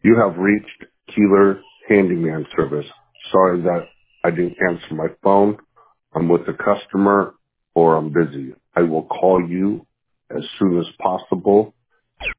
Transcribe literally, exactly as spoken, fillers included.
You have reached Keeler Handyman Service. Sorry that I didn't answer my phone. I'm with a customer or I'm busy. I will call you as soon as possible.